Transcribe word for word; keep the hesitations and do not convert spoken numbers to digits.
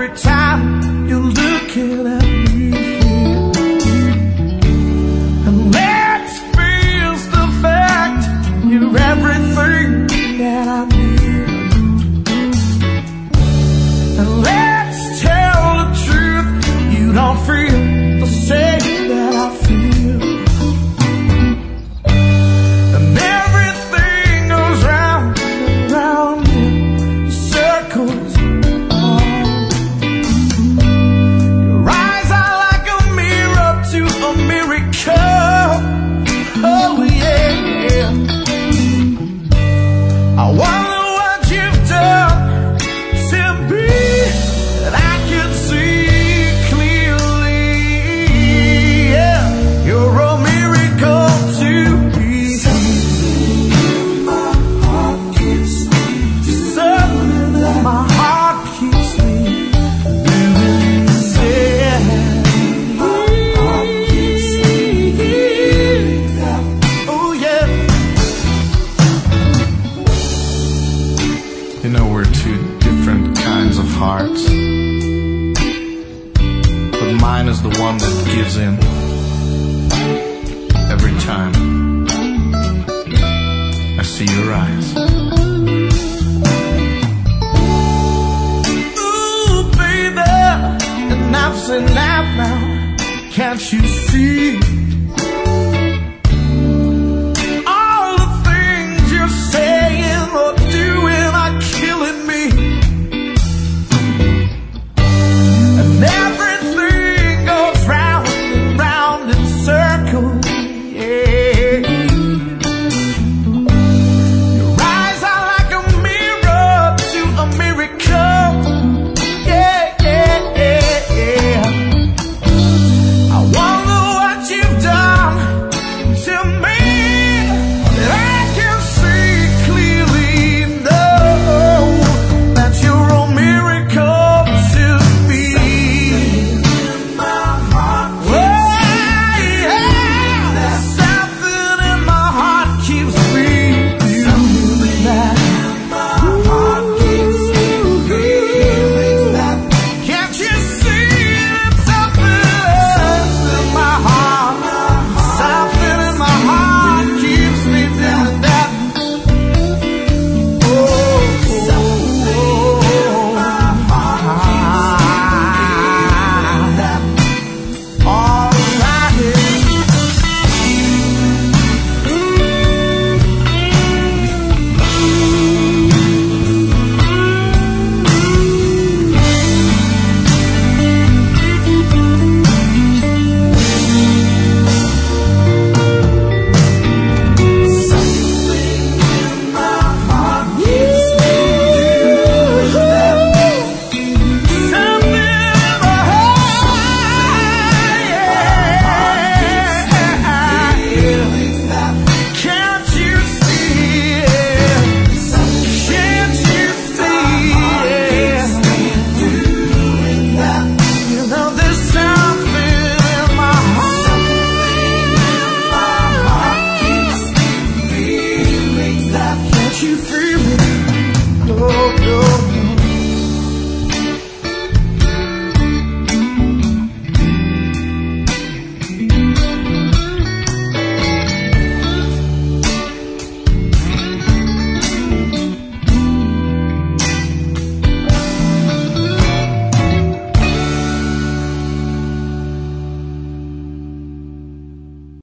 every time you're looking at me. And let's face the fact, you're everything that I need. And let's tell the truth, you don't feel the same that I feel. And everything goes round and round in circles. Your eyes are like a mirror to a miracle. Oh yeah. I wonder what you've done to me that I can see clearly. Yeah, you're a miracle to me. My heart keeps me. Something that my heart keeps me. Living sad. My heart keeps me. Oh yeah. You know, we're two different kinds of hearts, but mine is the one that gives in every time I see your eyes. Ooh, baby, enough's enough now. Can't you see?